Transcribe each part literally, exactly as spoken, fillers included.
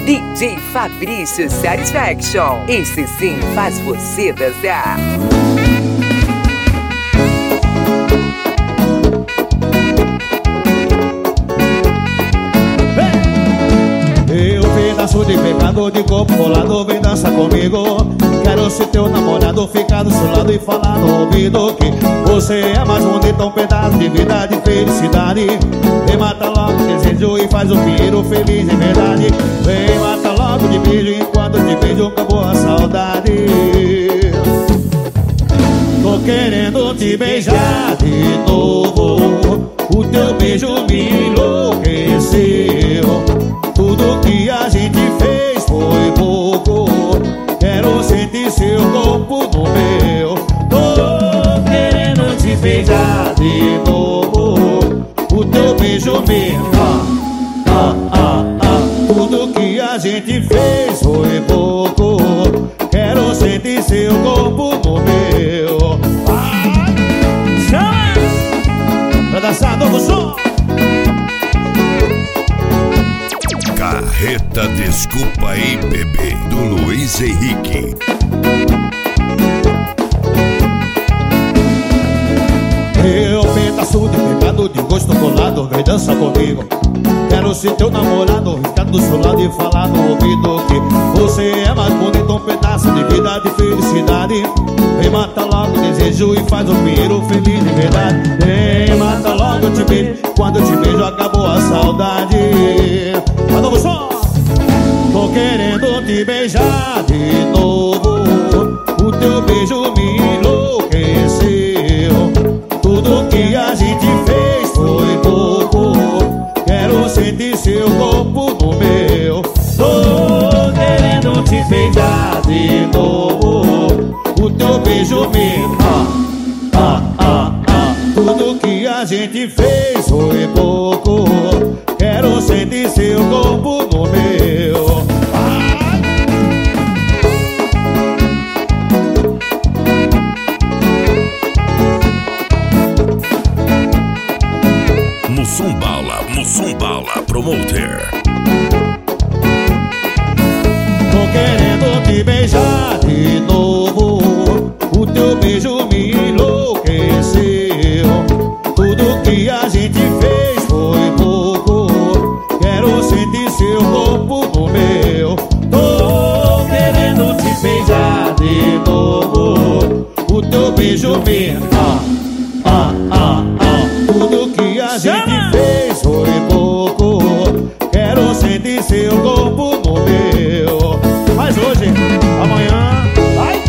D J Fabrício Satisfaction. Esse sim faz você dançar. Pedaço de pecado, de corpo colado, vem dançar comigo. Quero ser teu namorado, ficar do seu lado e falar no ouvido que você é mais bonito, um pedaço de vida, de felicidade. Vem matar logo o desejo e faz o pinheiro feliz de verdade. Vem matar logo de beijo, enquanto te beijo acabou a saudade. Tô querendo te beijar de novo, o teu beijo me enlouqueceu. Tudo que a gente fez foi pouco, quero sentir seu corpo no meu. Tô querendo te beijar de novo, o teu beijo me... Ah, ah, ah, ah. Tudo que a gente fez foi pouco, quero sentir seu corpo no meu. Ah, chama! Pra dançar novo som. Carreta Desculpa aí, bebê, do Luiz Henrique. Eu, pedaço de pecado, de gosto colado, vem dançar comigo. Quero ser teu namorado, ficar do seu lado e falar no ouvido que você é mais bonito, um pedaço de vida, de felicidade. Vem matar logo o desejo e faz o pinheiro feliz de verdade. Vem matar logo, eu te beijo, quando eu te beijo acabou a saudade. Mas novo som. Tô querendo te beijar de novo, o teu beijo me enlouqueceu. Tudo que a gente fez foi pouco, quero sentir seu corpo no meu. Tô querendo te beijar de novo, o teu beijo me... Ah, ah, ah, ah. Tudo que a gente fez foi pouco, quero sentir seu corpo no meu. Ah. Mussumbala, Mussumbala Promoter. Tô querendo te beijar de novo, o teu beijo me enlouqueceu. Tudo que a gente fez foi pouco, quero sentir seu corpo no meu. Tô querendo te beijar de novo, o teu beijo me... Ah, ah, ah, ah. Tudo que a gente fez foi pouco, quero sentir seu corpo no meu. Mas hoje, amanhã, vai!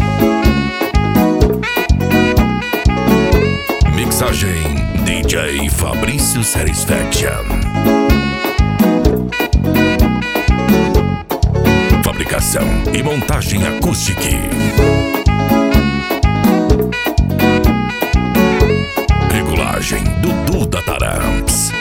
Mixagem D J Fabrício Satisfaction. Fabricação e montagem acústica. Regulagem Dudu da Taramps.